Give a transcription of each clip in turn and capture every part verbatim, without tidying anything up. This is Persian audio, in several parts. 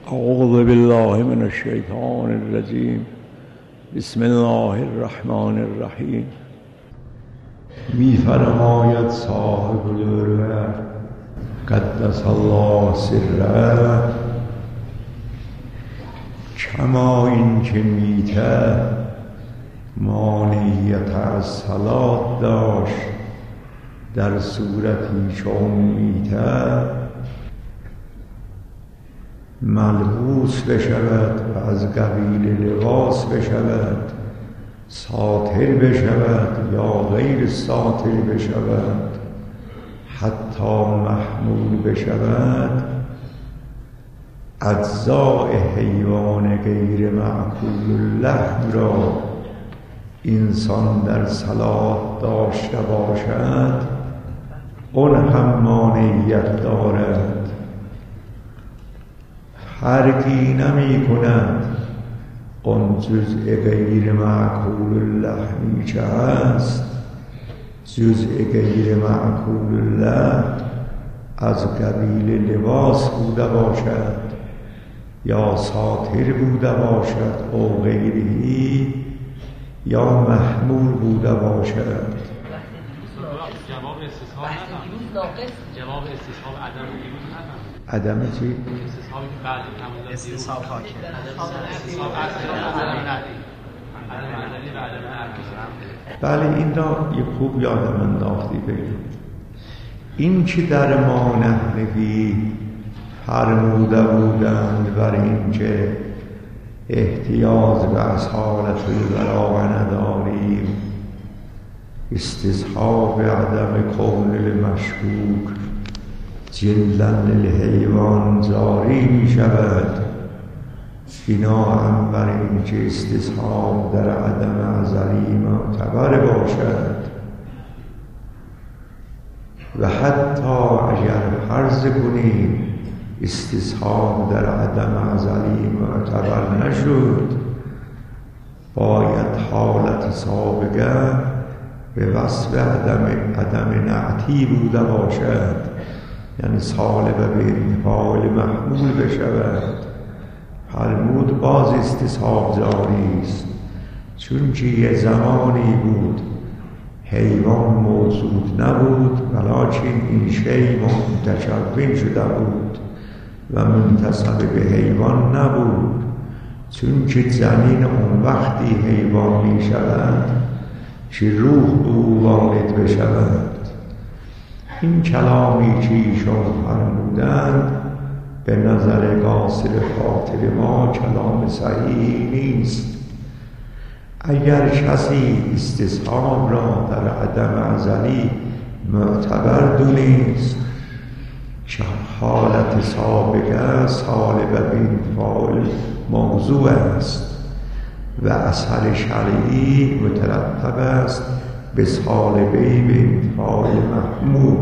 اعوذ بالله من الشیطان الرجیم. بسم الله الرحمن الرحیم. می فرماید صاحب العروة قدس الله سره: کما این که میته مانعیت از صلات داشت در صورتی چون میته ملبوس بشود و از قبیل لباس بشود، ساتر بشود یا غیر ساتر بشود، حتی محمول بشود، اجزاء حیوان غیر معقول اللحم را انسان در صلات داشته باشد، اون هم مانعیت دارد. فرقی نمی کند اون جزء غیر معقول اللحمی که هست، جزء غیر معقول اللحم از قبیل لباس بوده باشد یا ساتر بوده باشد او غیری یا محمول بوده باشد. جواب استصحاب ندارم. جواب استصحاب عدم دیروز ندارم. عدم چی؟ استصحابی که بعد همون استصحاب حاکم. استصحاب عدم نداری. عدم نداری و عدم بله، این را یه خوب یادم انداختی بگیم. این که در ما نحنفی فرموده بودند بر این که احتیاج به اصالت البراء نداریم، استصحاب عدم کون المشکوک جلدن الحیوان جاری می شود، اینا هم بر این که استصحاب در عدم ازلی معتبر باشد و حتی اگر فرض کنیم استصحاب در عدم ازلی معتبر نشد، باید حالت سابقه به وصف عدم عدم نعتی بوده باشد، یعنی صالب به انتفاع محمول بشود. فرمود باز استصحاب جاری است، چون که یه زمانی بود حیوان موجود نبود ولکن این شی متشبه شده بود و منتسب به حیوان نبود، چون که جنین اون وقتی حیوان می شود که روح به او وارد بشود. این کلامی که ایشان فرمودند به نظر قاصر خاطر ما کلام صحیحی نیست. اگر کسی استصحاب را در عدم ازلی معتبر دونست که حالت سابقه صالب به انتفاع موضوع است و اثر شرعی مترتب است به صالبه به انتفاع محمول،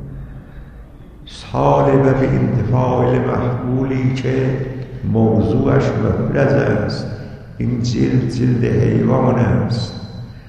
صالب به انتفاع محمولی که موضوعش مفرز است، این جلد جلد حیوان است،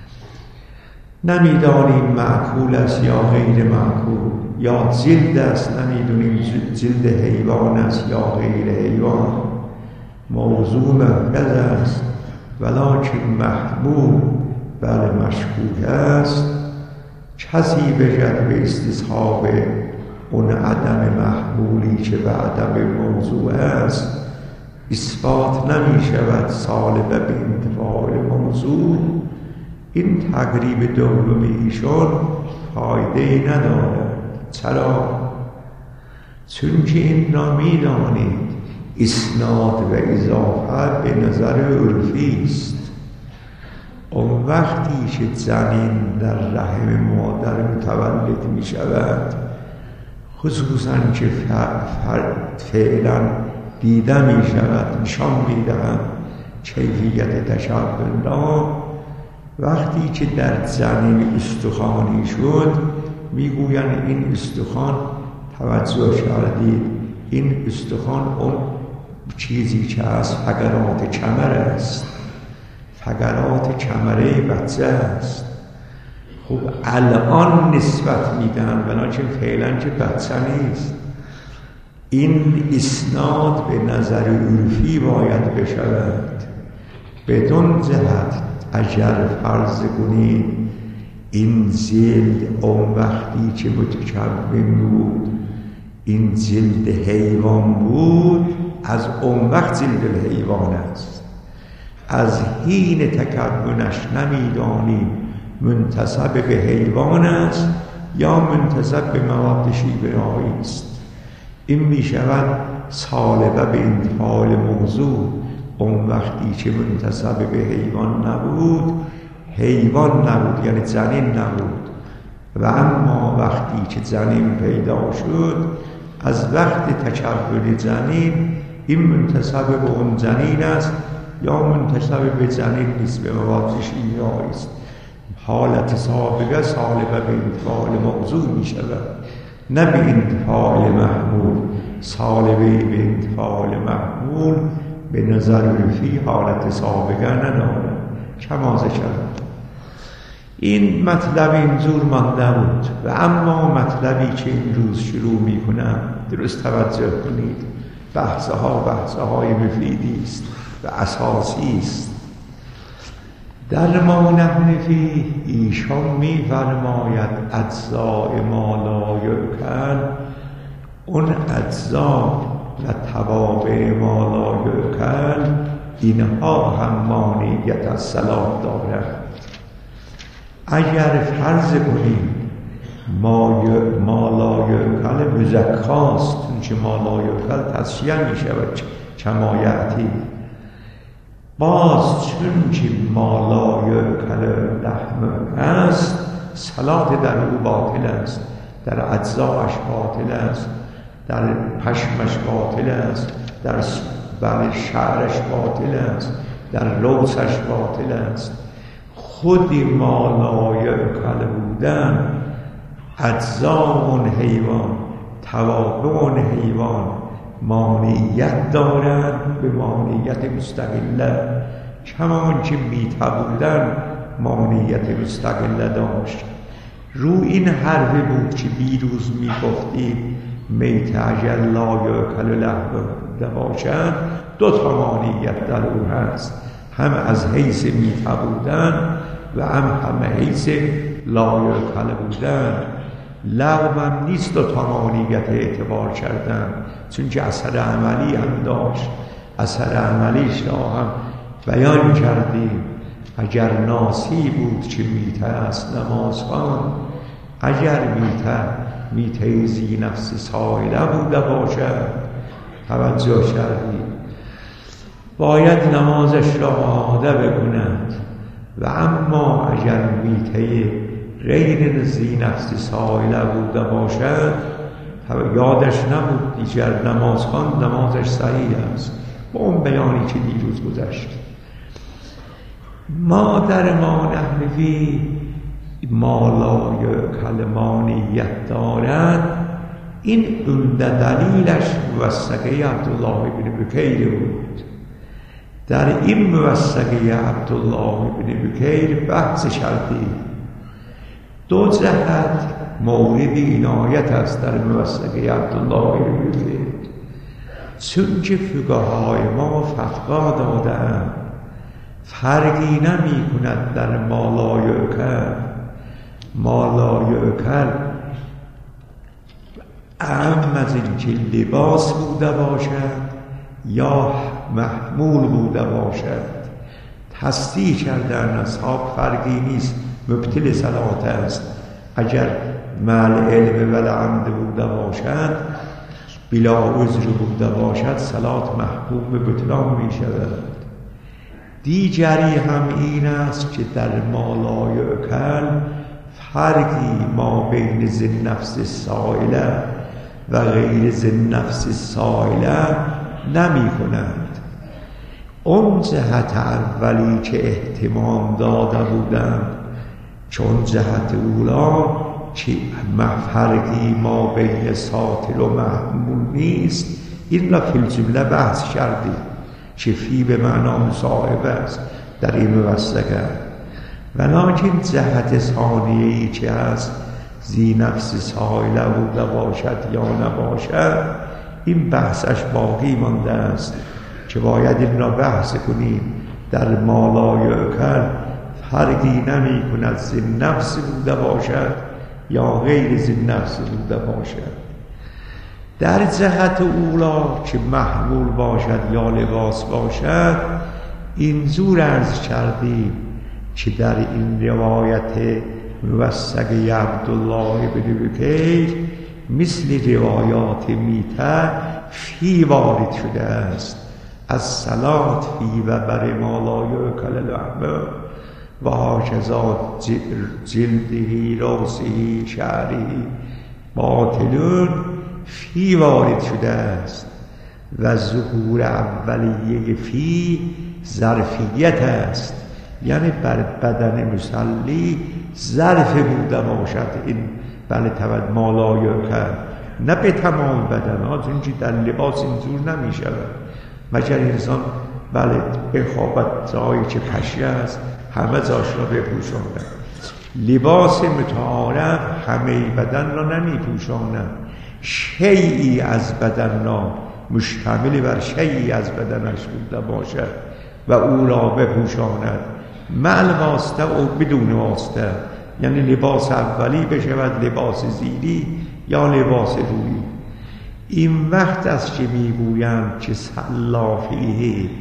نمیدانیم معقول است یا غیر معقول، یا جلد است نمیدونیم جلد حیوان است یا غیر حیوان، موضوع مفرز است ولکن محمول بر مشکوک است. کسی بجد به استصحاب اون عدم محمولی که به عدم موضوع است اثبات نمی شود صالب به انتفاع موضوع، این تقریب دوم ایشان فایده ندارد. چرا؟ چون که این را می دانید اسناد و اضافه به نظر عرفی است. اون وقتی که جنین در رحم مادر متولد می شود، خصوصا که فعلا دیده می شود، نشان می دهد کیفیت تشبه را، وقتی که در جنین استخوانی شد میگویند این استخوان، توجه کردید، این استخوان اون چیزی که از فقرات کمر است، فقرات کمره بچه است. خب الان نسبت میدن ولکن فعلا که بچه نیست. این اسناد به نظر عرفی باید بشود. بدون جهت اگر فرض کنید این جلد اون وقتی که متکون بود این جلد حیوان بود، از اون وقت جلد حیوان است. از حین تکونش نمیدانیم منتسب به حیوان است یا منتسب به مواد شیمیایی است. این می شود سالبه به انتقال موضوع. اون وقتی که منتسب به حیوان نبود، حیوان نبود یعنی جنین نبود، و اما وقتی که جنین پیدا شد، از وقت تکون جنین این منتسب به اون جنین است یا منتسب به جنین نیست، به مواد شیمیایی است. حالت سابقه سالبه به انتقال موضوع می شود، نه به انتقال محمول. سالبه به انتقال محمول به نظر عرفی حالت سابقه نداره. کما ذکر این مطلب اینجور مانده بود. و اما مطلبی که امروز شروع می کنم، درست توجه کنید، بحثها بحثهای مفیدی است و اساسی است. در ما نحنفی ایشان می فرماید اجزاء ما لا یؤکل، اون اجزا و توابع ما لا یؤکل اینها هم مانعیت از صلاح دارند. اگر فرض کنیم ما, ی... ما لا یؤکل مزکاست، چون ما لا یؤکل تصفیه می شود کما یأتی، باز چون که ما لا یؤکل لحم است، صلاة در او باطل است، در اجزاش باطل است، در پشمش باطل است، در بله شعرش باطل است، در لوسش باطل است. خود ما لا یؤکل بودن، اجزا اون حیوان، توابع اون حیوان مانعیت دارند به مانعیت مستقله، کمان که میته بودن مانعیت مستقله داشت. رو این حرف بود که بیروز میگفتیم میته اگر لا یؤکل لحم باشد، دو تا مانعیت در او هست، هم از حیث میته بودن و هم هم حیث لا یؤکل بودن. لغو هم نیست دو تا مانعیت اعتبار کردن، چون که اثر عملی هم داشت. اثر عملیش را هم بیان کردیم. اگر ناسی بود که میته است نماز خوان، اگر میته میته ذی نفس سائله بوده باشد، توجه کردیم، باید نمازش را آماده بکند. و اما اگر میته غیر ذی نفس سائله بوده باشد، یادش نبود دیگر نماز خوان، نمازش صحیح است، با اون بیانی که دیروز گذشت. ما در ما نحنفی ما لا یؤکل مانعیت دارد. این عمده دلیلش موثقه عبدالله بن بکیر بود. در این موثقه عبدالله بن بکیر بحث شرطی دو جهت مورد عنایت است. در موثقه عبدالله بن بکیر چون که فقهای ما فتوا دادند فرقی نمی کند در ما لا یؤکل، ما لا یؤکل اهم از این که لباس بوده باشد یا محمول بوده باشد. تصدیح کردن اصحاب فرقی نیست، مبطل صلات است. اگر مع علم و العمد بوده باشد، بلا عذر بوده باشد، صلات محکوم به بطلان می شود. دیگری هم این است که در ما لا یؤکل فرقی ما بین ذی نفس سائله و غیر ذی نفس سائله نمی کند. اون جهت اولی که احتمام داده بودند، چون جهت اولا که فرقی ما بین ساطل و محمول نیست، این را فی الجمله بحث کردیم که فی به معنا مصاحبه است در این موثقه. ولکن جهت ثانیه‌ای که از ذی نفس سائله بوده باشد یا نباشد، این بحثش باقی مانده است که باید این را بحث کنیم. در مالایعکل فرقی نمی کند زین نفس بوده باشد یا غیر زین نفس بوده باشد. در جهت اولا که محمول باشد یا لباس باشد، اینجور عرض کردیم که در این روایت موثق عبدالله بن بکیر مثل روایات میته فی وارد شده است. از صلات فی و بر مالایعکل لحمه و هاکذا جلدهی راسهی شعرهی باطلون فی وارد شده است و ظهور اولیه فی ظرفیت است، یعنی بر بدن مصلی ظرف بوده باشد. این بله تود مالایعکل نه به تمام بدن ها، چون در لباس اینجور نمی شود مگر انسان بله بخوابت جایی که پشه است همه جاش را بپوشاند. لباس متعارف همه بدن را نمی پوشاند، شیئی از بدن را مشتمل بر شیئی از بدنش بوده باشد و او را بپوشاند مع واسطه و بدون واسطه، یعنی لباس اولی بشود لباس زیری یا لباس رویی. این وقت است که میگویند که سلافیه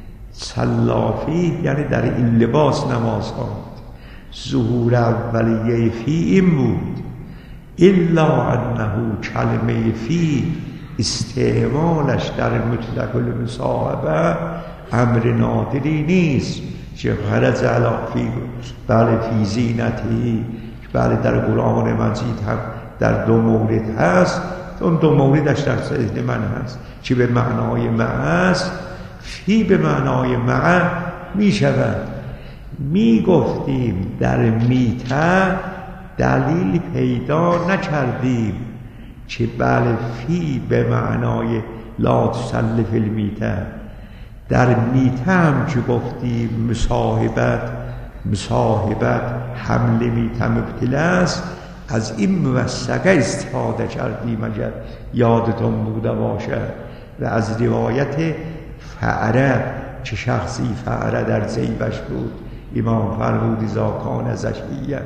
سلافی یعنی در این لباس نماز خواند. ظهور اولیه فی این بود، الا انه کلمه فی استعمالش در مطلق المصاحبه امر نادری نیست که خرج علی فی بله فی زینتی، بله در قرآن مجید هم در دو مورد هست. اون دو موردش در ذهن من هست که به معنای مع است، فی به معنای مع می شود. می گفتیم در میته دلیل پیدا نکردیم که بله فی به معنای لا تسل فی المیته. در میته هم که گفتیم مصاحبت مصاحبت حمل میته مبتله است، از این موثقه استفاده کردیم اگر یادتون بوده باشد. و از روایت فعره که شخصی فعره در جیبش بود امام فرمود اذا کان زکیه.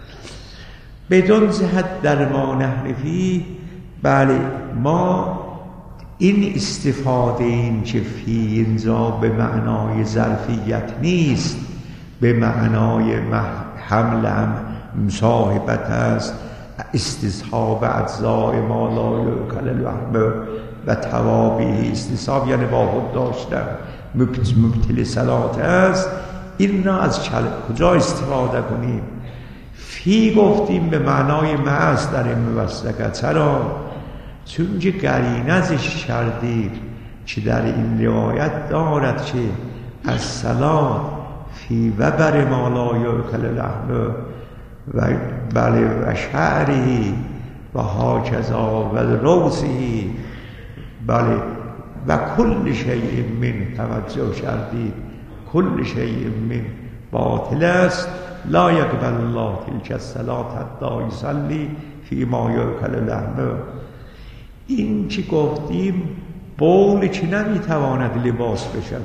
بدون جهت در ما نحرفی بله ما این استفاده این که فی اینجا به معنای ظرفیت نیست، به معنای حمل هم مصاحبت است، استصحاب اجزاء ما لا یؤکل لحمه و توابعه استصحاب یعنی با خود داشتن مبتل صلات است. این را از کجا استفاده کنیم؟ فی گفتیم به معنای مع است در این موثقه. چرا؟ چون که قرینه ازش کردیم که در این روایت دارد که از صلات فی و بر ما لا یؤکل لحمه و بله و شعری و هاکذا و روسی بله و کل شیء من توجه کردید کل شیء من باطل است. لا یقبل الله تلک الصلاة حتی یصلی فی ما یؤکل لحمه. این که گفتیم بول که نمیتواند لباس بشود،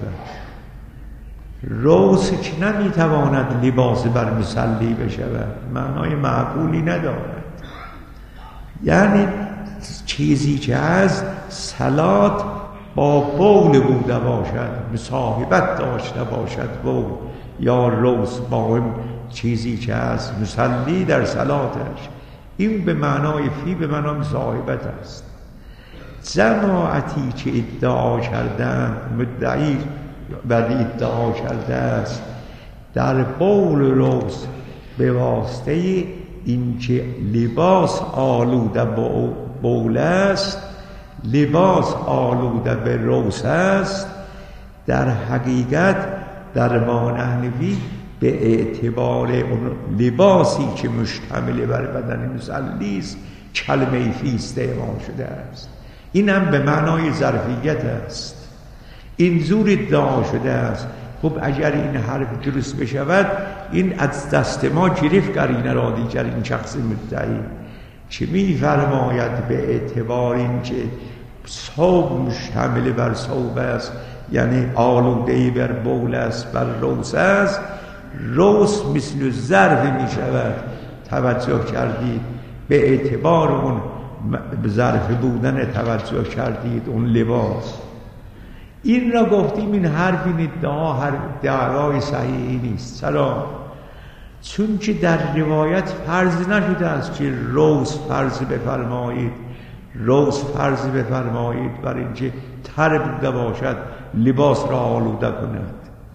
روز که نمیتواند لباس بر مصلی بشود، معنای معقولی ندارد. یعنی چیزی که از صلات با بول بوده باشد، مصاحبت داشته باشد بول یا روز با هم چیزی که از مصلی در صلاتش، این به معنای فی به معنای مصاحبت است. جماعتی که ادعا کردن مدعی بر ادعا کرده است در بول روز به واسطه اینکه لباس آلوده به بول است، لباس آلوده به روز است، در حقیقت در ما نحنفی به اعتبار اون لباسی که مشتمل بر بدن مصلی است کلمه فی استعمال شده است. این هم به معنای ظرفیت است. این زور ادعا شده است. خب اگر این حرف درست بشود این از دست ما گرفت قرینه را دیگر این شخص مدعی که می فرماید به اعتبار این که صوب مشتمل بر صوب است، یعنی آلوده‌ای بر بول است، بر روس است. روس مثل ظرف می شود. توجه کردید به اعتبار اون ظرف بودن توجه کردید اون لباس. این را گفتیم این حرف این ادعا هر دعوای صحیحی نیست. چرا؟ چون که در روایت فرض نشده است که روز فرض بفرمایید روز فرض بفرمایید بر اینکه تر بوده باشد لباس را آلوده کند.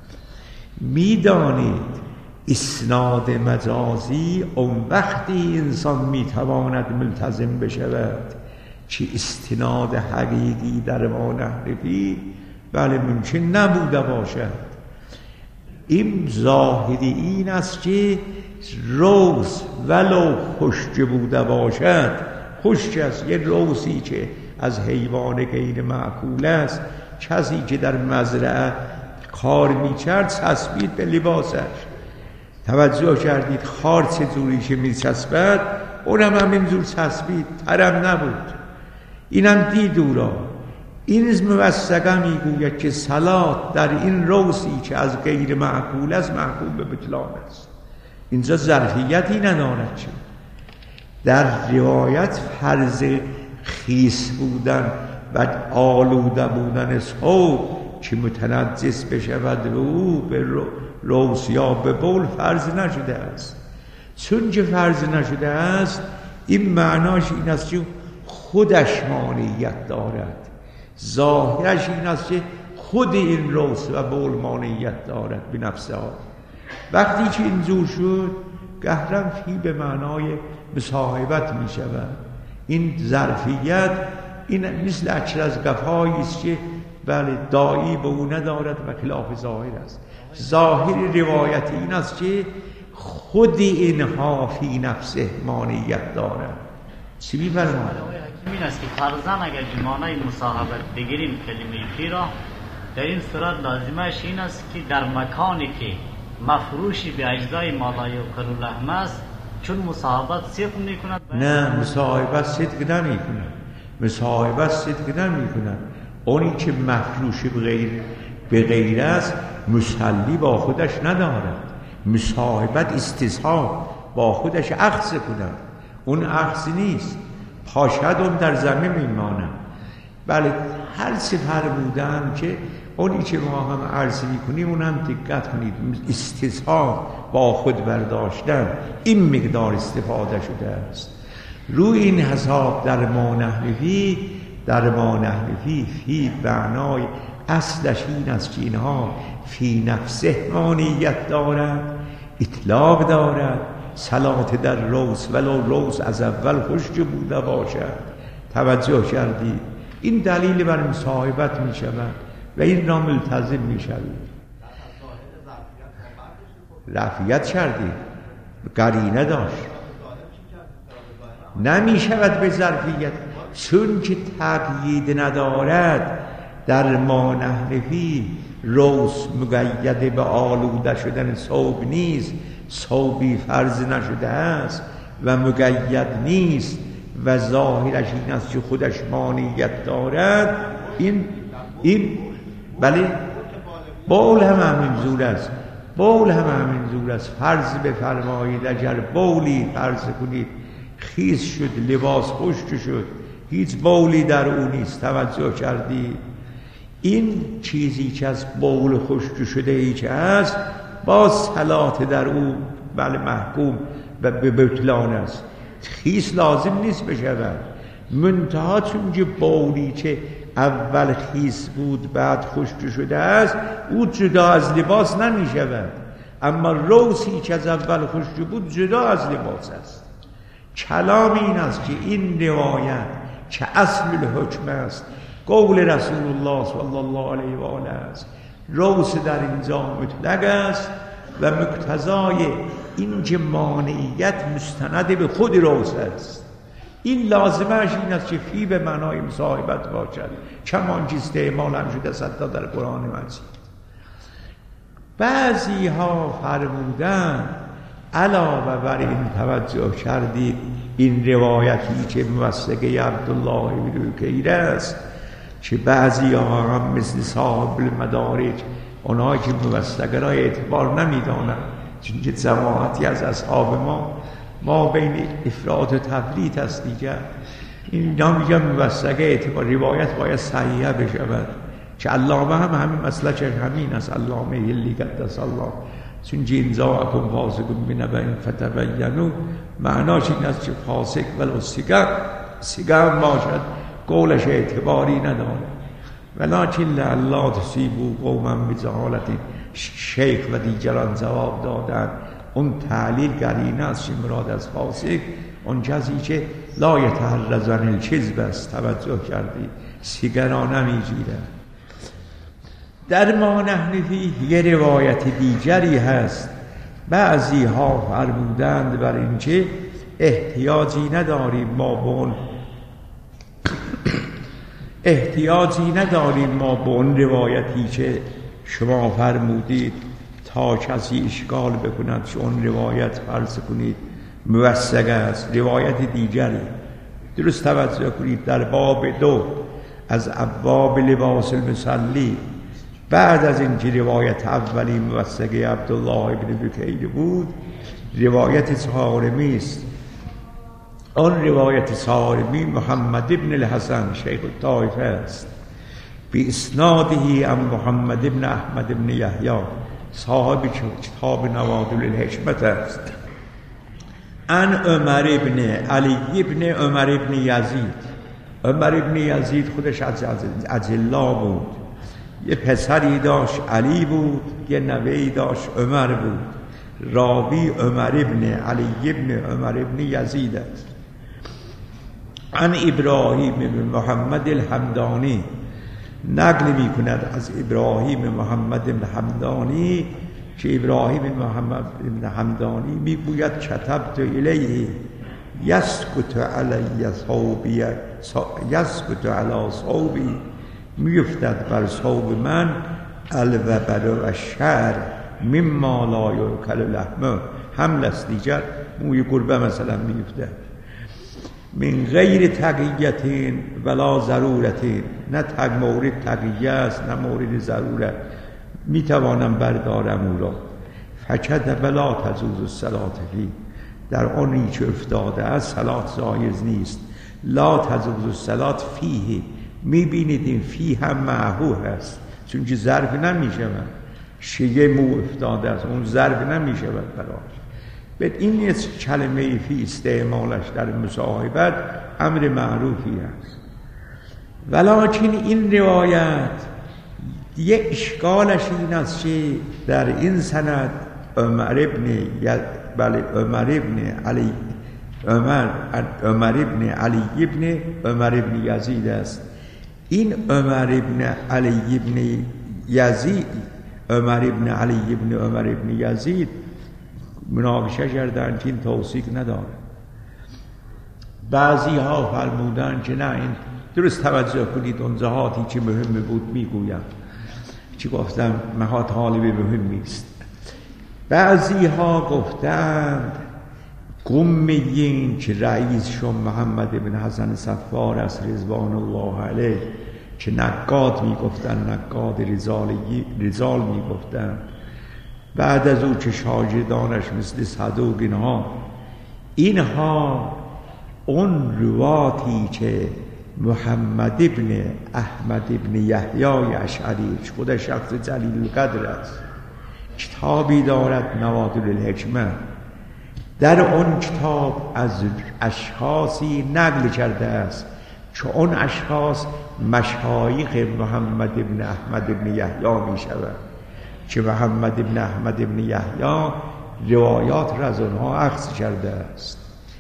میدانید اسناد مجازی اون وقتی انسان میتواند ملتزم بشود که استناد حقیقی در ما نحرفی بله ممکن نبوده باشد. این ظاهری این است که روز ولو خشک بوده باشد، خشک است یه روزی که از حیوان غیر معقول است، کسی که در مزرعه کار میکرد چسبید به لباسش. توجه کردید خار چجوری که میچسبد اونم همینجور چسبید، ترم نبود. اینم دید او را. این موثقه میگوید که صلات در این روزی که از غیر معقول است محکوم به بطلان است. اینجا ظرفیتی ندارد چه در روایت فرض خیس بودن و آلوده بودن ثوب که متنجس بشود رو به روز یا به بول فرض نشده است. چون که فرض نشده است این معناش این است که خودش مانعیت دارد. ظاهرش این است که خود این روز و بول مانعیت دارد به نفسه ها. وقتی که اینجور شد گهرم فی به معنای مصاحبت می شود. این ظرفیت این مثل اکل از قفایی است که بله دایی به او ندارد و خلاف ظاهر است. ظاهر روایت این است که خود اینها فی نفسه مانعیت دارد. چی می‌فرماید؟ این است که فرضاً اگر جمانه مصاحبت بگیریم کلمه فی را، در این صورت لازمش این است که در مکانی که مفروشی به اجزای مالا یوکل اللحم است، چون مصاحبت صدق می‌کند. نه مصاحبت صدق نمی‌کند. مصاحبت صدق نمی‌کند. اونی که مفروش به غیر به غیر است مسلی با خودش ندارد. مصاحبت استصحاب با خودش اخذ کند. اون اخذ نیست. پاشد اون در زمین میماند. بله هر سفر بودن که اونی که ما هم عرض میکنیم اونم دقت کنید. استصحاب با خود برداشتن این مقدار استفاده شده است. روی این حساب در ما نحوی در ما نحوی فی بعنای اصلش این است که اینها فی نفسه مانعیت دارد، اطلاق دارد. صلات در روز ولو روز از اول خشک بوده باشد. توجه کردید این دلیل بر مصاحبت می شود و این را ملتزم می شوید. رفعیت کردید قرینه داشت نمی شود به ظرفیت، چون که تقیید ندارد. در ما نحنفی روز مقید به آلوده شدن ثوب نیست، ثوبی فرض نشده است و مقید نیست و ظاهرش این است که خودش مانعیت دارد. این این بله بول هم همین زور است. بول هم همین زور است. فرض بفرمایید اگر بولی فرض کنید خیس شد، لباس خشک شد، هیچ بولی در او نیست. توجه کردید این چیزی که از بول خشک شده ای که است با صلات در او بله محکوم و به بطلان است. خیس لازم نیست بشود. منتها چون که بولی که اول خیس بود بعد خشک شده است او جدا از لباس نمی شود، اما روزی که از اول خشک بود جدا از لباس است. کلام این است که این روایت که اصل الحکم است، قول رسول الله صلی الله علیه و آله است. روز در اینجا مطلق است و مقتضای این که مانعیت مستند به خود روز است. این لازمش این است که فی به معنای مصاحبت باشد، کمان که استعمال هم شده صدا در قرآن مجید. بعضی ها فرمودن علاوه بر این توجه کردید این روایتی که موثقه عبدالله بن بکیر است که بعضی ها هم مثل صاحب المدارج، اونایی که موثقه را اعتبار نمیدانند، چون که جماعتی از اصحاب ما ما بین افراط و تفریط است دیگر. اینا میگن موثقه اعتبار، روایت باید صحیحه بشود، که علامه هم همین مسلک همین است، علامه هلی قدس الله، چون جنزاءکم فاسق بنبأ فتبینوا، معناش این است که فاسق ولو سیگار سیگار باشد قولش اعتباری نداره، ولکن لعل تصیبوا قوما بجهالة. شیخ و دیگران جواب دادن اون تعلیل قرینه است، مراد از فاسق اون کسی که لا یتحرز عن الکذب است. توجه کردید، سیگارا نمیگیره. در ما نحن فیه یه روایت دیگری هست، بعضی ها فرمودند بر اینکه احتیاجی نداریم ما بون احتیاجی نداریم ما به اون روایتی که شما فرمودید تا کسی اشکال بکند که اون روایت فرض کنید موثقه است. روایت دیگری درست توجه کنید، در باب دو از ابواب لباس المصلی، بعد از این که روایت اولی موثقه عبدالله ابن بکیر بود، روایت صارمی است. آن روایت صارمی محمد ابن الحسن شیخ الطائفه است، به اسناده عن محمد ابن احمد ابن یحیی صاحب کتاب نوادر الحکمت است، عن عمر ابن علی ابن عمر ابن یزید. عمر ابن یزید خودش از اجلا بود، یه پسری داشت علی بود، یه نوه‌ای داشت عمر بود. راوی عمر ابن علی ابن عمر ابن یزید است. عن ابراهیم بن محمد الحمدانی نقل می کند از ابراهیم محمد بن حمدانی که ابراهیم محمد بن حمدانی می گوید کتبت الیه یسکت علی ثوبی یسکت علی ثوبی، می افتد بر ثوب من الوبر و الشعر مما لا یؤکل لحمه، حمل است دیگر، موی گربه مثلا می افتد، من غیر تقییتین ولا ضرورتین، نه تق مورد تقییه است نه مورد ضرورت، می توانم بردارم او را. فکت بلا تجوز الصلاة فی، در آنی که افتاده است صلات جایز نیست. لا تجوز الصلاة فیه، می بینید این فی هم معهو هست، چون که ظرف نمی شود، شیه مو افتاده است، اون ظرف نمی شود براش. به این نیست کلمه فی استعمالش در مصاحبت امر معروفی است. ولکن این روایت یک اشکالش این است که در این سند عمر ابن ی... بله عمر ابن علی عمر عمر ابن علی ابن عمر ابن یزید است. این عمر ابن علی ابن یزید عمر ابن علی ابن عمر ابن یزید مناقشه کردن که این توثیق نداره. بعضی ها فرمودن که نه، این درست توجه کنید، اون جهاتی که مهم بود میگویم، چی گفتم مها طالب مهمی است. بعضی ها گفتند قمیین که رئیسشون محمد بن حسن صفار است رضوان الله علیه، که نقاد میگفتن، نقاد رزالی رزال میگفتن. بعد از او که شاگردانش مثل صدوق اینها اینها اون رواتی که محمد ابن احمد ابن یحیی اشعری خود شخص جلیل القدر است، کتابی دارد نوادر الحکمه، در اون کتاب از اشخاصی نقل کرده است که اون اشخاص مشایخ محمد ابن احمد ابن یحیی می شود، که محمد ابن احمد ابن یحیی روایات را از آنها اخذ کرده است.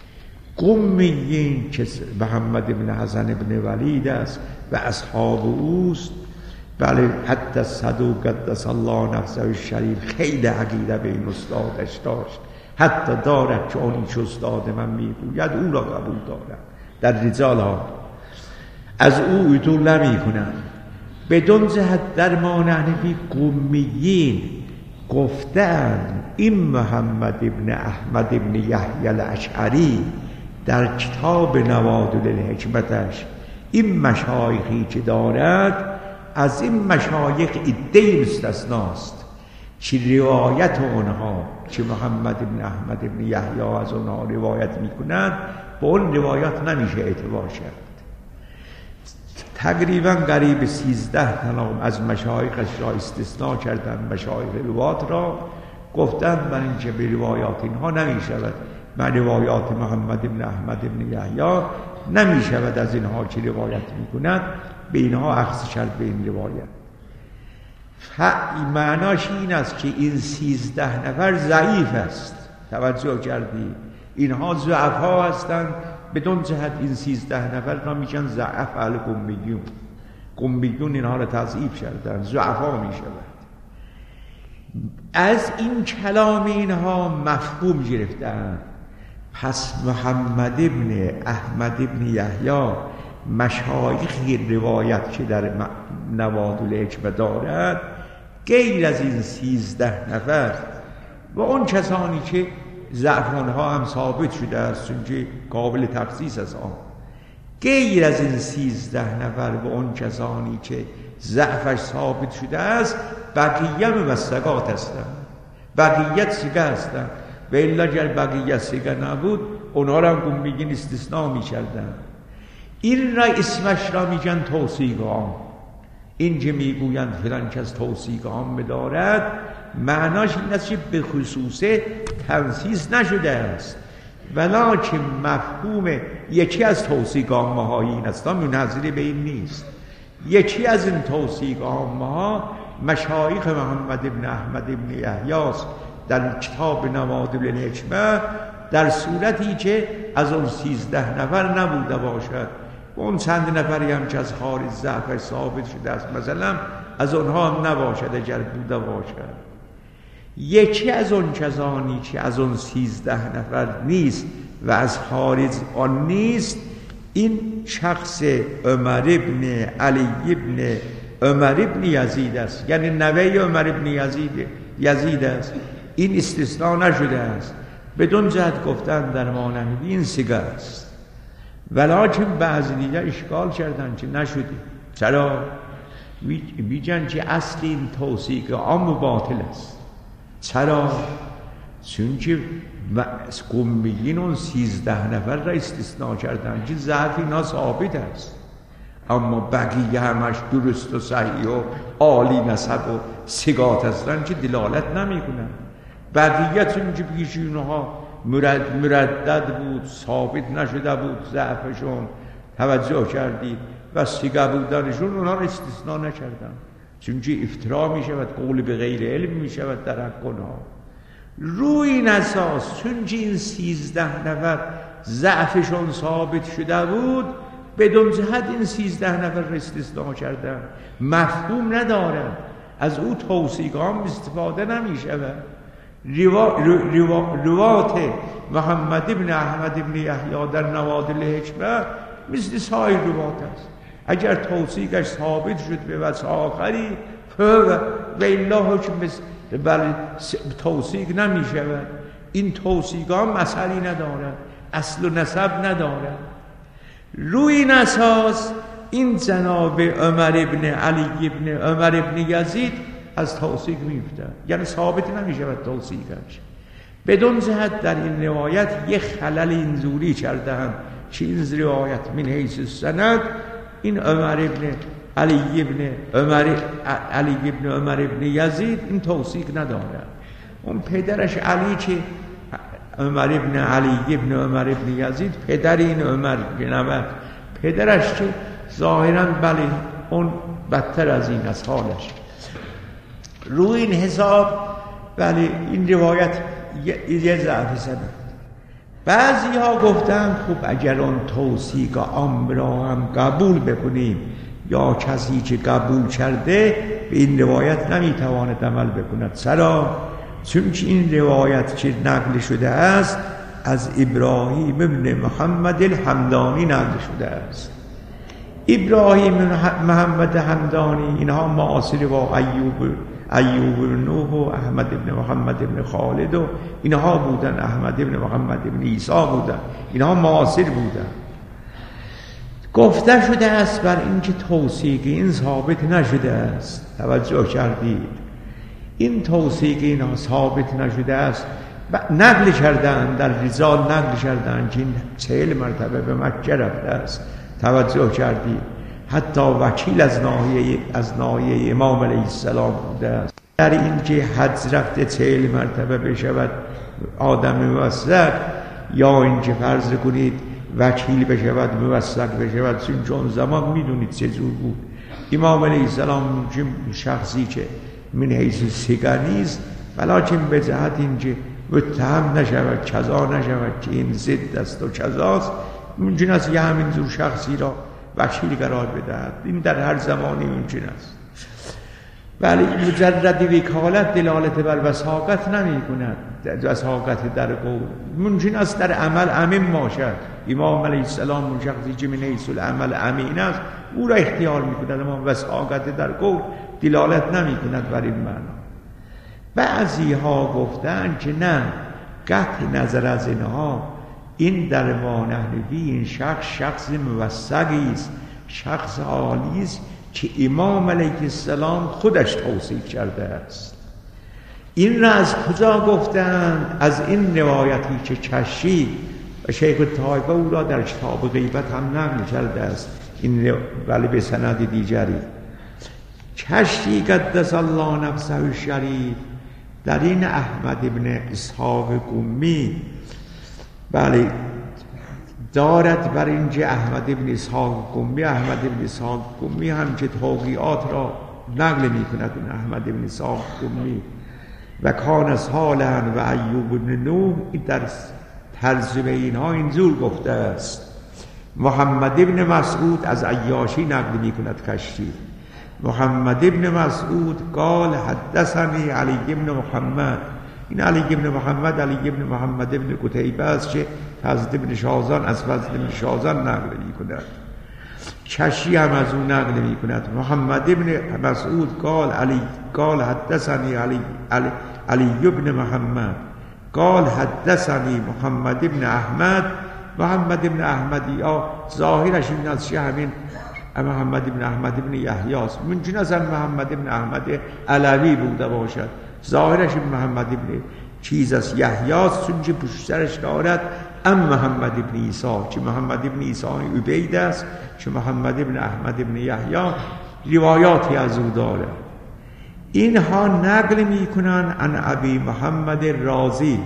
قمیین که محمد ابن حسن ابن ولید است و اصحاب اوست، بله حتی صدوق قدس الله نفسه الشریف خیلی عقیده به این استادش داشت، حتی دارد که آنی که استاد من میگوید او را قبول دارد. در رجال ها از او عدول نمی کنند. بدون جهت در ما نحنفی قمیین گفتند این محمد ابن احمد ابن یحیی الاشعری در کتاب نوادر الحکمتش این مشایخی که دارد از این مشایخ عده‌ای مستثناست که روایت اونها که محمد بن احمد بن یحیی از اونها روایت میکنند با اون روایات نمیشه اعتبار کرد. تقریبا قریب سیزده تن از مشایخش را استثناء کردند، مشایخ روات را گفتند بر اینکه به روایات اینها نمیشود، من روایات محمد بن احمد بن یحیی نمیشود از اینها که روایت میکنند به اینها اخذ کرد به این روایت. معناش این است که این سیزده نفر ضعیف است. توجه کردی؟ اینها ضعفا هستند، بدون جهت این سیزده نفر را میشن ضعف اهل قمیون. قمیون اینها را تضعیف کردن، ضعفا میشود. از این کلام اینها مفهوم گرفتن. پس محمد ابن احمد ابن یحیی مشایخ روایت که در نوادالحکمه دارد غیر از این سیزده نفر و اون کسانی که ضعف آنها هم ثابت شده است چون قابل تخصیص است، آن غیر از این سیزده نفر و اون کسانی که ضعفش ثابت شده است بقیه موثقات هستند، بقیت سیگه هستند. و الا اگر بقیه سیگه نبود اونها را هم میگین استثناء میکردن. این را اسمش را میگن توثیق عام. این که میگویند فلان کس توثیق عام دارد معناش این است که به خصوص تنصیص نشده است، ولکن مفهوم یکی از توثیق عامه ها این است، منحصر به این نیست. یکی از این توثیق عامه ها مشایخ محمد بن احمد بن یحیی در کتاب نوادالحکمه در صورتی که از اون سیزده نفر نبوده باشد، اون چند نفری هم که از خارج ضعف ثابت شده است مثلا از اونها هم نباشد اگر بوده باشد. یکی از اون کسانی که از اون سیزده نفر نیست و از خارج آن نیست این شخص عمر ابن علی ابن عمر ابن یزید است، یعنی نوه عمر ابن یزید یزید است. این استثناء نشده است، بدون جهت گفتن در مانند این سیگه است. ولکن بعضی دیگر اشکال کردن که نشده. چرا؟ بیجن که اصل این توثیق عام باطل است. چرا؟ چون که قمیین اون سیزده نفر را استثناء کردن که ضعف اینا ثابت است، اما بقیه همش درست و صحیح و عالی نسب و ثقات هستن که دلالت نمی کنن. بقیه چون که پیش اونها مرد مردد بود، ثابت نشده بود ضعفشون، توجه کردید، و ثقه بودنشون اونها را استثناء نکردن، چون که افترا می شود، قول به غیر علم می شود در حق اونها. روی این اساس چون که این سیزده نفر ضعفشون ثابت شده بود بدون جهت این سیزده نفر را استثناء کردن، مفهوم ندارد، از او توثیق عام استفاده نمی شود. روا... روا... روات محمد ابن احمد ابن یحیی در نوادالحکمه مثل سایر روات است. اگر توثیقش ثابت شد به وجه آخری و الا حکم بل توثیق نمی شود. این توثیق ها مسئله ندارد، اصل و نسب ندارد. روی این اساس این جناب عمر ابن علی ابن عمر ابن یزید از توثیق میفتد، یعنی ثابت نمی شود توثیقش. بدون جهت در این روایت یک خلل اینجوری کردند که این روایت من حیث السند این عمر ابن علی ابن عمر علی ابن عمر ابن یزید این توثیق ندارد. اون پدرش علی که عمر ابن علی ابن عمر ابن یزید پدر این عمر بنمد، پدرش که ظاهراً بله اون بدتر از این از حالش. روی این حساب بله این روایت یه ضعف سند. بعضی ها گفتن خب اگر اون توثیق عام را هم قبول بکنیم یا کسی که قبول کرده به این روایت نمیتواند عمل بکند. چرا؟ چون که این روایت که نقل شده است از ابراهیم ابن محمد الحمدانی نقل شده است. ابراهیم محمد حمدانی اینها معاصر با ایوب ایوب بن نوح و احمد ابن محمد ابن خالد و اینها بودن، احمد ابن محمد ابن عیسی بودن، اینها معاصر بودن. گفته شده است بر اینکه توثیق این ثابت نشده است. توجه کردید؟ این توثیق این ثابت نشده است. نقل کردن در رجال نقل کردن که این چهل مرتبه به مکه رفته است. توجه کردید؟ حتی وکیل از ناحیه از ناحیه امام علیه السلام بوده است. در این که حج رفته چهل مرتبه بشود آدم موثق، یا اینکه فرض کنید وکیل بشود موثق بشود، چون چون زمان میدونید چه جور بود. امام علیه السلام شخصی که من حیث سگانیست، ولیکن به جهت اینکه متهم نشود، کذا نشود که این ضد است و کذاست، ممکن است یه همین جور شخصی را وکیل قرار بدهد. این در هر زمانی ممکن است. ولی مجرد وکالت دلالت بر وثاقت نمی کند. وثاقت در قول ممکن است در عمل امین باشد. امام علیه السلام اون شخصی که من حیث العمل امین است، او را اختیار می کند، اما وثاقت در قول دلالت نمی کند بر این معنا. بعضی ها گفتند که نه، قطع نظر از اینها، این در ما نحنفی این شخص شخص موثقی است، شخص عالی است که امام علیه السلام خودش توصیف کرده است. این را از کجا گفتند؟ از این روایتی که کشی و شیخ طایفه او را در کتاب غیبت هم نقل کرده است، این ولی به سند دیگری. کشی قدس الله نفسه الشریف در این احمد ابن اسحاق قمی بله دارد بر اینجا احمد ابن اسحاق قمی احمد ابن اسحاق قمی هم که توقیات را نقل می کند. احمد ابن اسحاق قمی و کان صالحا و ایوب ابن نوح در ترجمه اینها اینجور گفته است. محمد ابن مسعود از عیاشی نقل می کند کشتی. محمد ابن مسعود قال حدثني علی ابن محمد، این علی ابن محمد علی ابن محمد ابن قتیبه است که فضل ابن شازان از فضل ابن شازان نقل می کند. کشی هم از اون نقل می کند. محمد ابن مسعود قال علی قال حدثني علی علی, علی ابن محمد قال حدثني محمد ابن احمد. محمد ابن احمدی ها ظاهرش این است که همین محمد ابن احمد ابن یحیی است. ممکن است محمد ابن احمد علوی بوده باشد. ظاهرش محمد ابن چیز است، یحیی است، چون که پشترش دارد ام محمد ابن عیسی که محمد ابن عیسی عبید است، که محمد ابن احمد ابن یحیی روایاتی از او دارد. اینها نقل میکنن عن ابی محمد رازی،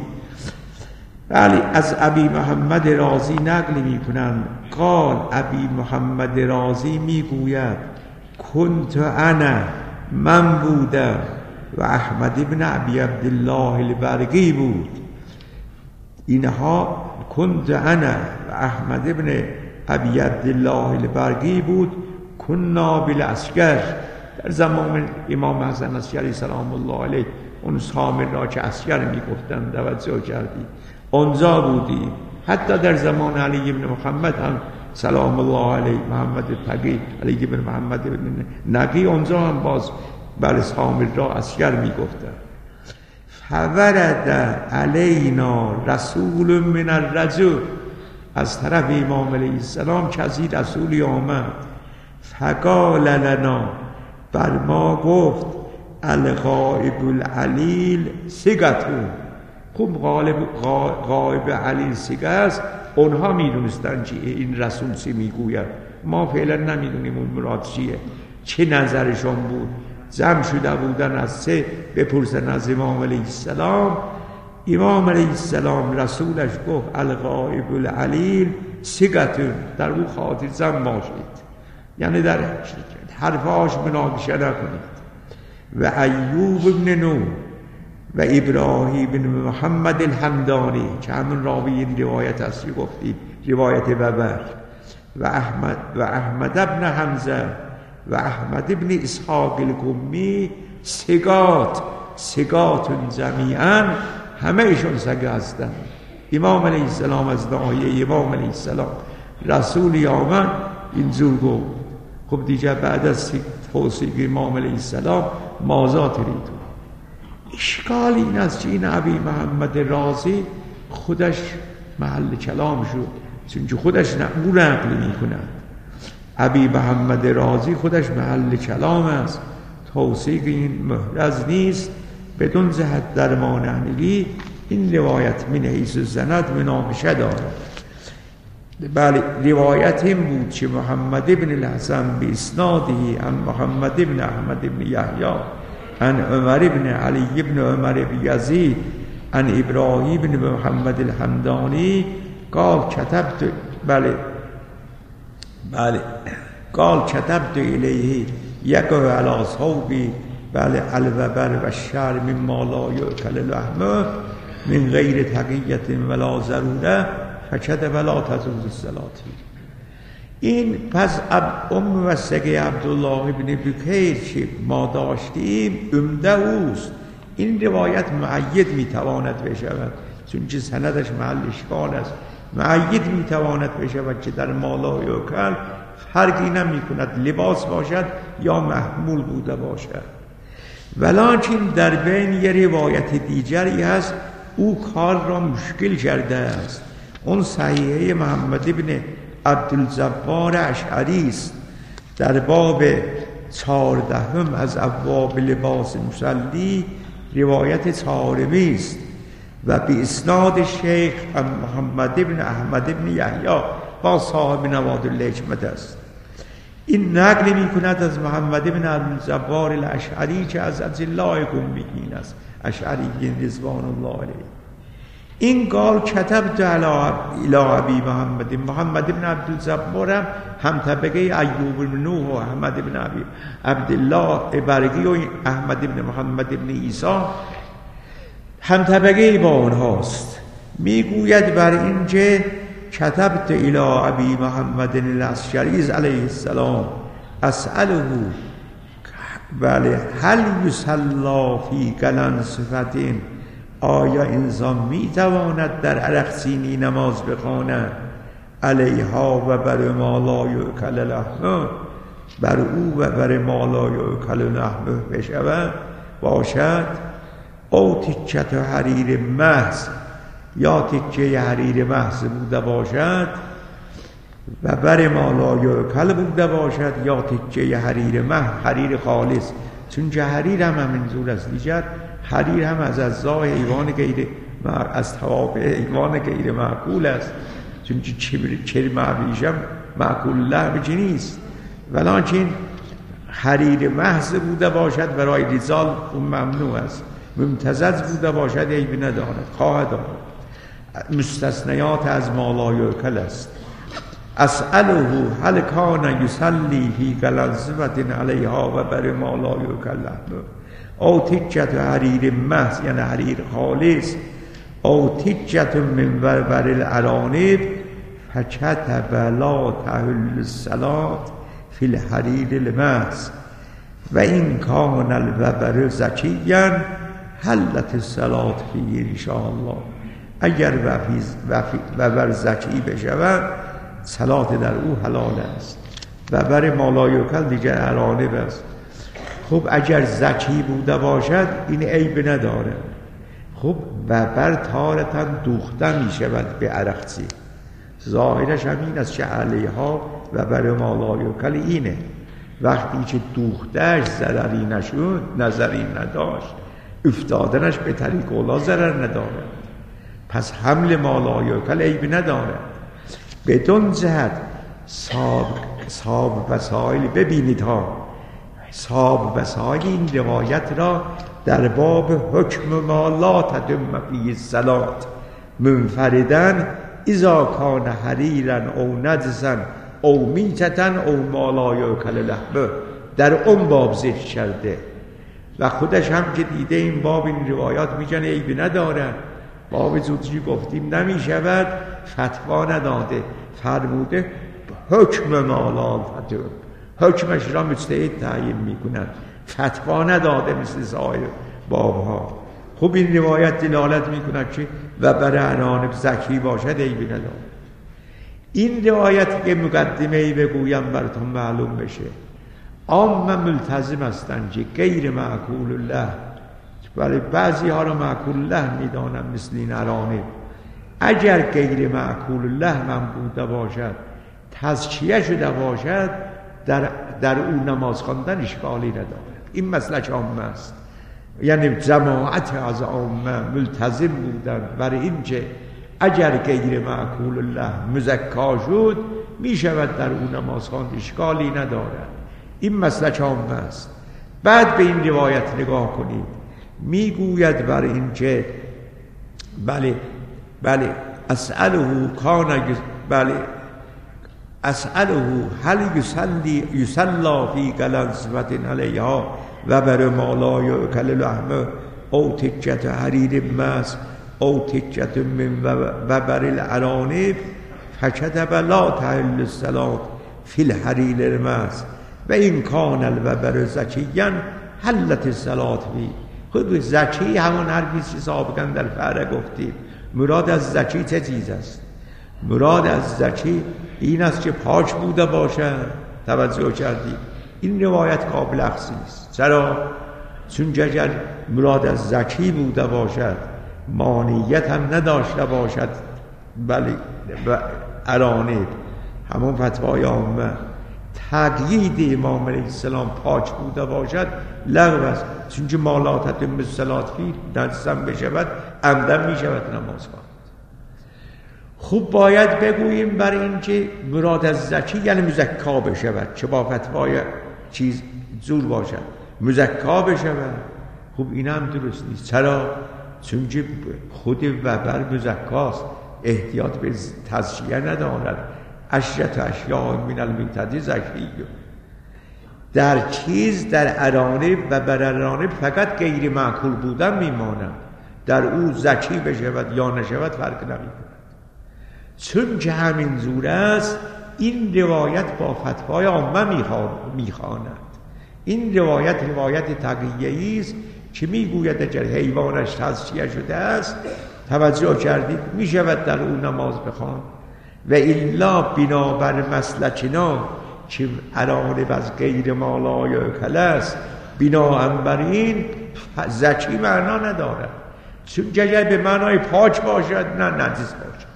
بله از ابی محمد رازی نقل میکنن. قال ابی محمد رازی میگوید کنت انا من بودم و احمد ابن ابی عبدالله البرقی بود. اینها کنت انا و احمد ابن ابی عبدالله البرقی بود. کنا بالعسکر، در زمان امام حسن عسکری سلام الله علیه اون سامر را که عسکر میگفتند توجه کردی، آنجا بودیم. حتی در زمان علی ابن محمد هم سلام الله علیه، محمد تقی علی ابن محمد ابن نقی، آنجا هم باز بر سامر را عسکر میگفتند. فورد علینا رسول من الرجل، از طرف امام علیه السلام کسی رسولی آمد. فقال لنا، بر ما گفت الغائب العلیل سگتون. خوب غالب غائب علیل سگه است، اونها میدونستن که این رسول چی میگوید، ما فعلا نمیدونیم اون مراد چیه، چه نظرشون بود. جمع شده بودن از سه بپرسن از امام علیه السلام. امام علیه السلام رسولش گفت الغائب العلیل سگتون، در او خاطر جمع باشید، یعنی در حرفاش مناقشه نکنید. و ایوب ابن نوح و ابراهیم بن محمد الحمدانی که همون راوی این روایت است که گفتید، روایت وبر، و احمد و احمد ابن حمزه و احمد ابن اسحاق القمی سگات سگاتون جمیعا، همه ایشون سگه هستند. امام علیه السلام از ناحیه امام علیه السلام رسولی آمد اینجور گفت. خب دیگه بعد از توصیف امام علیه السلام مازا تریدو. اشکال این است که این ابی محمد رازی خودش محل کلام شد، چون که خودش او نقل می کند. ابی محمد رازی خودش محل کلام است. توثیق این محرز نیست بدون جهت در ما نحنوی. این روایت من حیث سند مناقشه دارد. بله روایت این بود که محمد ابن الحسن به اسنادی عن محمد ابن احمد ابن یحیی عن عمر ابن علی ابن عمر ابن یزید عن ابراهیم ابن محمد الحمدانی قال كتبت بله بله قال كتبت الیه یقع علی صوبی بله الوبر و الشعر مما لا یؤکل لحمه من غیر تقیت ولا ضروره فکده ولا تجوز الصلاة. این پس ام موثقه عبدالله ابن بکیر که ما داشتیم عمده اوست. این روایت معید میتواند بشود چون که سندش محل اشکال است. معید میتواند بشود که در مالا یوکل فرقی نمی کند لباس باشد یا محمول بوده باشد. ولکن در بین یه روایت دیگری هست او کار را مشکل کرده است. اون صحیحه محمد ابن عبدالجبار اشعری است در باب چهاردهم از ابواب لباس مصلی روایت چهارمی است و به اسناد شیخ محمد ابن احمد ابن یحیی با صاحب نوادر الحکمت است. این نقل می کند از محمد ابن عبدالجبار الاشعری که از اجلای قومیین است، اشعری رضوان الله علیه. این قال کتبت علی ابی محمد محمد ابن عبدالجبار هم هم طبقه ایوب بن نوح و احمد ابن ابی عبدالله ابرقی و احمد ابن محمد ابن عیسی هم طبقه با آنهاست. میگوید بر این که کتبت الی ابی محمد العسکری علیه السلام اسأله بله هل یصلی فی قلنسفتین، آیا انسان می تواند در عرقچینی نماز بخواند علیها و بر ما لا یؤکل لحمه، بر او و بر ما لا یؤکل لحمه بشود باشد، او تکت حریر محض یا تکه حریر محض بوده باشد و بر ما لا یؤکل بوده باشد یا تکه حریر محض حریر خالص. چون که حریر هم همینجور است دیگر حریر هم از اجزای حیوان غیر از توابع حیوان غیر معقول است، چون که چرم ابریشم معقول لحم نیست. ولکن حریر محض بوده باشد برای رجال اون ممنوع است، ممتزج بوده باشد عیب ندارد، خواهد دارد. مستثنیات از ما لا یؤکل است. اسأله هل کان یصلی فی قلنسوة علیها و بر ما لا یؤکل لحمه، او تکت حریر محض یعنی حریر خالص، او تکت من ورور الارانب فکتب لا تحل الصلاة فی الحریر المحض و این کان الوبر زکیا حلت الصلاة فیه ان شاء الله. اگر وبر زکی بشود صلات در او حلال است. وبر ما لا یؤکل دیگر ارانب است. خب اگر زکی بوده باشد این عیب نداره. خب وبر تارتا دوخته می شود به عرقچی، ظاهرش همین است که علیها و بر ما لا یؤکل اینه. وقتی که دوختهش ضرری نشد نظری نداشت افتادنش به طریق اولا ضرر نداره، پس حمل ما لا یؤکل عیب نداره. بدون جهت صاحب وسائل ببینید ها، صاحب وسائل این روایت را در باب حکم ما لا تتم فیه الصلاة منفردن اذا کان حریرا او نجسا او میتتا او ما لا یؤکل لحمه در اون باب ذکر کرده و خودش هم که دیده این باب این روایات میگن عیب نداره. باب زودجی گفتیم نمی شود، فتوا نداده، فرموده حکم ما لا تتم، حکمش را مجتهد تعیین میکنند، فتوا نداده مثل سایر بابها. خب این روایت دلالت میکند که و بر ارانب زکی باشد عیب نداره. این روایت که مقدمه ای بگویم براتون معلوم بشه، عام ملتزم هستند که غیر معقول الله، ولی بعضی ها را معقول الله میدانم مثل این ارانب. اگر غیر معقول الله من بوده باشد تزکیه شده باشد در, در اون نماز خواندن اشکالی نداره. این مسلک عامه است، یعنی جماعت از عامه ملتزم بودن بر اینکه اگر غیر معقول الله مزکا شد می شود در اون نماز خواند، اشکالی ندارد. این مسلک عامه است. بعد به این روایت نگاه کنید، می گوید بر اینکه بله بله اسأله کان بله اسأله هل یصلی یصلا فی قلنسوة علیها و بر ما لا یؤکل لحمه او تکت حریر مس او تکت من و بر الارانب فکتب لا تحل الصلاة فی الحریر المس و این کان الوبر زکیا حلت الصلاة فی. خود زکی همون حرفی که سابقا در فعره گفتیم. مراد از زکی چه چیز است؟ مراد از زکی این است که پاک بوده باشد. توجه کردید؟ این روایت قابل اخذ است. چرا؟ چون اگر مراد از زکی بوده باشد مانعیت هم نداشته باشد بله ارانب، همون فتوای عامه، تقیید امام علیه السلام پاک بوده باشد لغو است. چون که ما لا تتم الصلاة فی نجسم بشود عمدن می شود نماز خواند. خوب باید بگوییم بر این که مراد از زکی یعنی مزکا بشود، چه با فتوای چیز زور باشد مزکا بشود. خوب این هم درست نیست. چرا؟ چون که خود وبر مزکاست، احتیاط به تزکیه ندارد. اشیت اشیاء من المیتة زکی. در چیز در ارانب و بر ارانب فقط غیر معقول بودن میماند، در او زکی بشود یا نشود فرق نمیکند. چون که همین زور است این روایت با فتوای عامه میخواند. این روایت روایت تقیه‌ای است که میگوید اگر حیوانش تزکیه شده است، توجه کردید، میشود در او نماز بخواند. و الا بنابر مسلکنا که ارانب از غیر ما لا یؤکل است، بنابر بر این زکی معنا ندارد. چون اگر به معنای پاک باشد نه نجس باشد.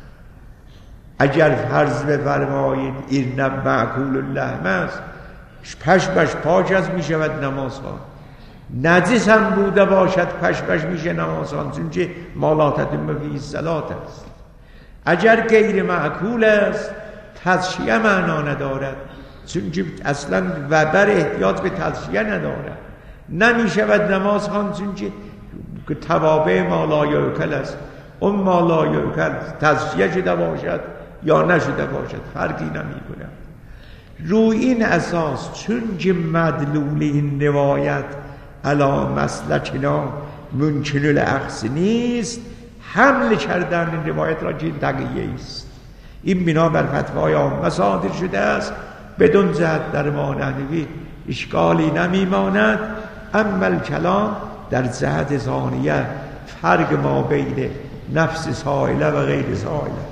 اگر فرض بفرمایید این نه معقول اللحم است، پشمش پاک است می شود نماز خواند. نجس هم بوده باشد پشمش میشه نماز خواند، چون که ما لا تتم فیه الصلاة است. اگر غیر معقول است تزکیه معنا ندارد، چون که اصلا وبر احتیاط به تزکیه ندارد، نمی شود نماز خواند، چون که توابع ما لا یؤکل است. اون ما لا یؤکل تزکیه شده باشد یا نشده باشد فرقی نمی کند. روی این اساس چون که مدلول این روایت علی مسلکنا ممکن الاخذ نیست، حمل کردن این روایت را که این تقیه است. این بنا بر فتوای عامه صادر شده است، بدون جهت در ما نحوی اشکالی نمیماند. اما الکلام در جهت ثانیه فرق ما بین نفس سائله و غیر سائله.